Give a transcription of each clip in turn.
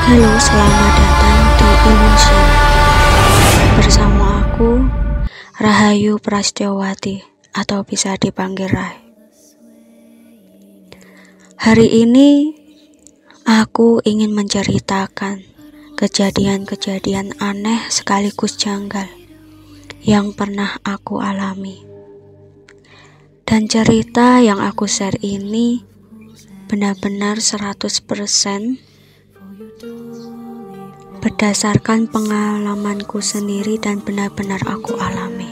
Halo, selamat datang di Illusion. Bersama aku, Rahayu Prasetyowati, atau bisa dipanggil Rai. Hari ini, aku ingin menceritakan kejadian-kejadian aneh sekaligus janggal yang pernah aku alami. Dan cerita yang aku share ini benar-benar 100% berdasarkan pengalamanku sendiri dan benar-benar aku alami.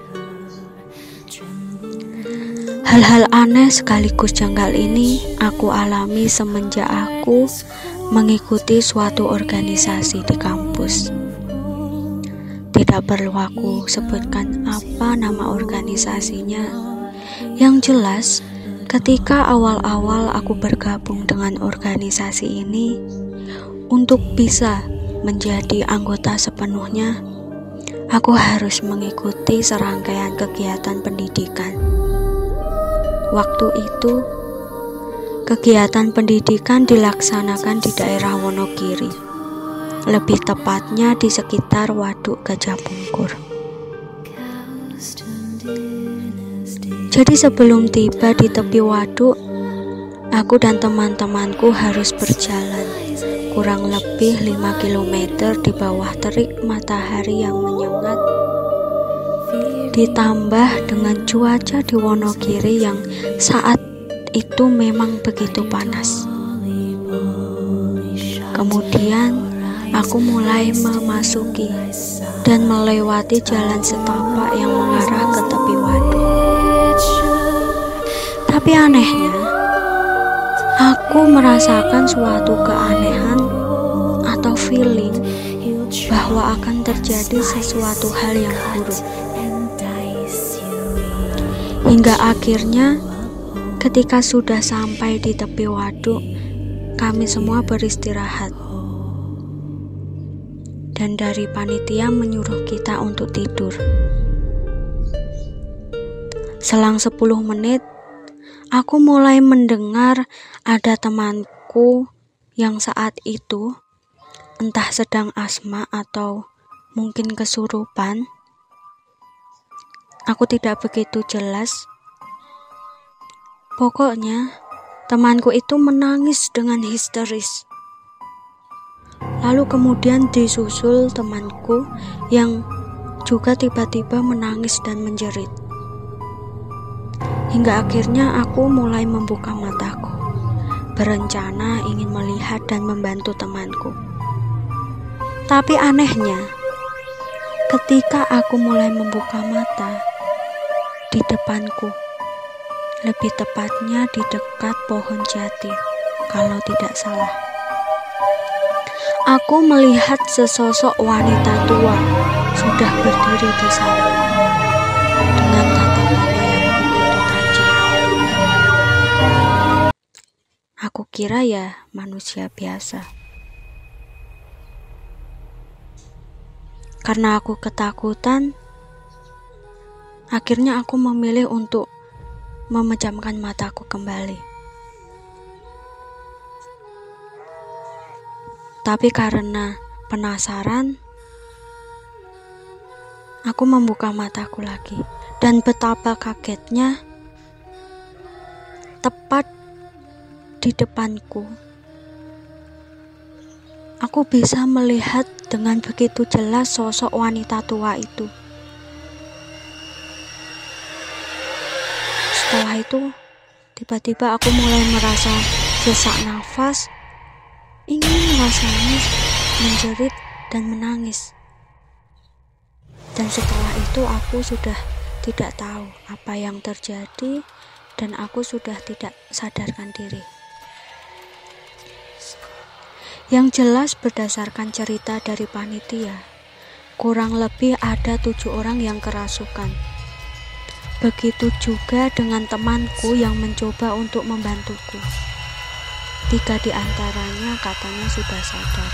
Hal-hal aneh sekaligus janggal ini aku alami semenjak aku mengikuti suatu organisasi di kampus. Tidak perlu aku sebutkan apa nama organisasinya. Yang jelas, ketika awal-awal aku bergabung dengan organisasi ini, untuk bisa menjadi anggota sepenuhnya, aku harus mengikuti serangkaian kegiatan pendidikan. Waktu itu, kegiatan pendidikan dilaksanakan di daerah Wonogiri, lebih tepatnya di sekitar Waduk Gajah Pungkur. Jadi sebelum tiba di tepi waduk, aku dan teman-temanku harus berjalan kurang lebih 5 km di bawah terik matahari yang menyengat, ditambah dengan cuaca di Wonogiri yang saat itu memang begitu panas. Kemudian aku mulai memasuki dan melewati jalan setapak yang mengarah ke tepi waduk. Tapi anehnya, aku merasakan suatu keanehan atau feeling bahwa akan terjadi sesuatu hal yang buruk. Hingga akhirnya ketika sudah sampai di tepi waduk, kami semua beristirahat. Dan dari panitia menyuruh kita untuk tidur. Selang 10 menit, aku mulai mendengar ada temanku yang saat itu entah sedang asma atau mungkin kesurupan. Aku tidak begitu jelas. Pokoknya temanku itu menangis dengan histeris. Lalu kemudian disusul temanku yang juga tiba-tiba menangis dan menjerit. Hingga akhirnya aku mulai membuka mataku, berencana ingin melihat dan membantu temanku. Tapi anehnya, ketika aku mulai membuka mata, di depanku, lebih tepatnya di dekat pohon jati, kalau tidak salah, aku melihat sesosok wanita tua sudah berdiri di sana dengan tatapannya yang begitu tajam. Aku kira ya manusia biasa. Karena aku ketakutan, akhirnya aku memilih untuk memejamkan mataku kembali. Tapi karena penasaran, aku membuka mataku lagi. Dan betapa kagetnya, tepat di depanku, aku bisa melihat dengan begitu jelas sosok wanita tua itu. Setelah itu, tiba-tiba aku mulai merasa sesak nafas, ingin rasanya menjerit dan menangis. Dan setelah itu aku sudah tidak tahu apa yang terjadi dan aku sudah tidak sadarkan diri. Yang jelas berdasarkan cerita dari panitia, kurang lebih ada 7 orang yang kerasukan. Begitu juga dengan temanku yang mencoba untuk membantuku. 3 di antaranya katanya sudah sadar.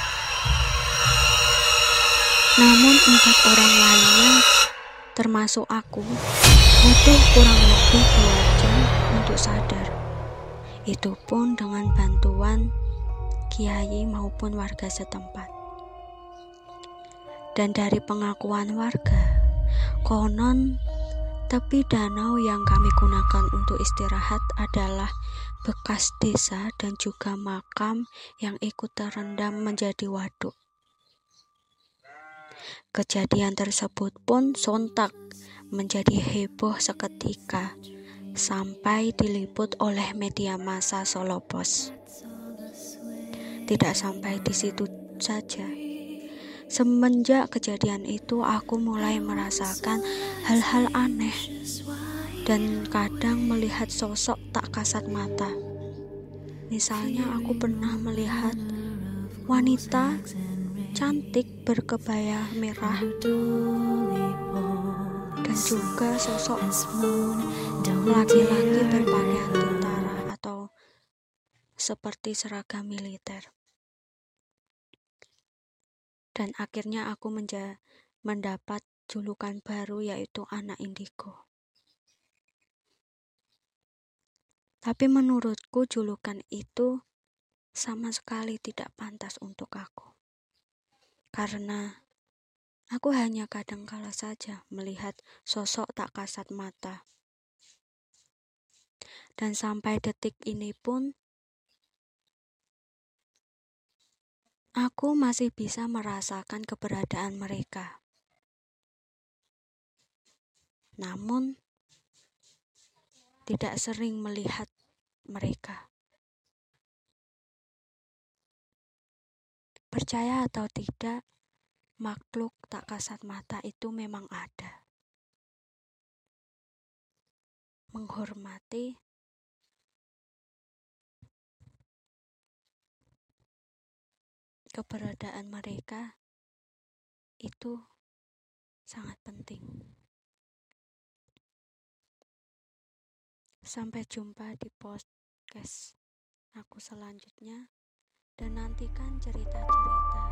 Namun 4 orang lainnya, termasuk aku, butuh kurang lebih 2 jam untuk sadar. Itu pun dengan bantuan kiai maupun warga setempat. Dan dari pengakuan warga, konon tepi danau yang kami gunakan untuk istirahat adalah bekas desa dan juga makam yang ikut terendam menjadi waduk. Kejadian tersebut pun sontak menjadi heboh seketika sampai diliput oleh media massa Solo Post. Tidak sampai di situ saja. Semenjak kejadian itu aku mulai merasakan hal-hal aneh dan kadang melihat sosok tak kasat mata. Misalnya aku pernah melihat wanita cantik berkebaya merah dan juga sosok laki-laki berpakaian tentara atau seperti seragam militer. Dan akhirnya aku mendapat julukan baru, yaitu anak indigo. Tapi menurutku julukan itu sama sekali tidak pantas untuk aku. Karena aku hanya kadangkala saja melihat sosok tak kasat mata. Dan sampai detik ini pun aku masih bisa merasakan keberadaan mereka. Namun, tidak sering melihat mereka. Percaya atau tidak, makhluk tak kasat mata itu memang ada. Menghormati keberadaan mereka itu sangat penting. Sampai jumpa di podcast aku selanjutnya, dan nantikan cerita-cerita